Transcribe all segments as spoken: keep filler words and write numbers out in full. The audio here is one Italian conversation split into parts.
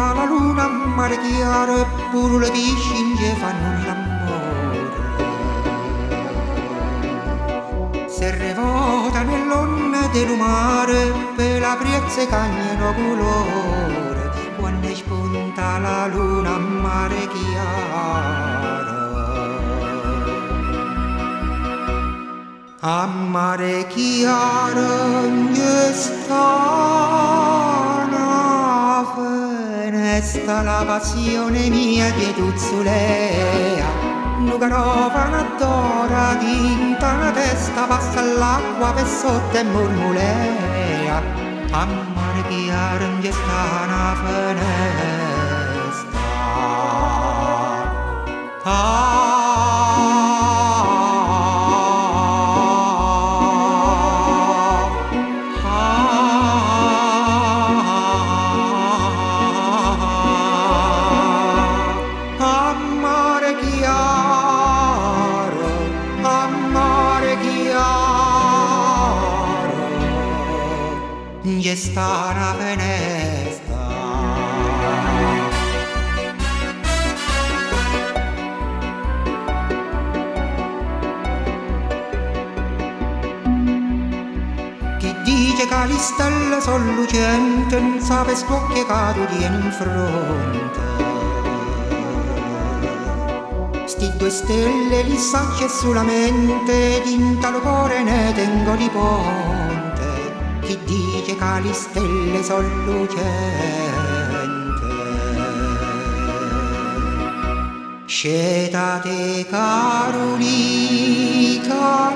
spunta la luna, mare chiaro e pure le piscine fanno l'amore. Se revota nell'onda del mare per la prezza cagnano colore, quando spunta la luna, mare chiaro. A mare chiaro in sta una finestra, la passione mia che tuzzulea, nu carovana d'ora tinta una testa, passa l'acqua per sotto e mormulea. A mare chiaro in sta una finestra. Ah, gli sta una finestra. Chi dice che le stelle sono lucenti non sa per sbocchi che tu tieni in fronte. Sti due stelle li sacchi solamente tinta lo cuore ne tengo di ponte. Chi dice che le stelle sono lucente, scetate Caronica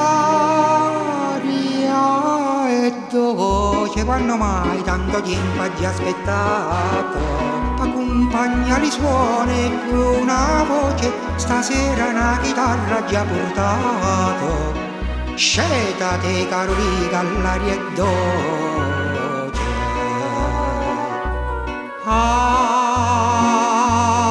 all'aria e dolce, quando mai tanto tempo hai aspettato, t'accompagna li suoni con una voce, stasera una chitarra già portato. Scetate Caronica all'aria e dolce. Ah,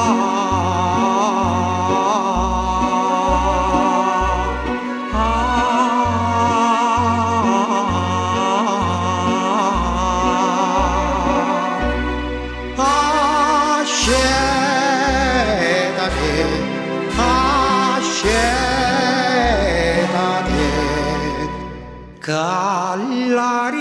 ah, ah, scetate, ah, scetate. Callare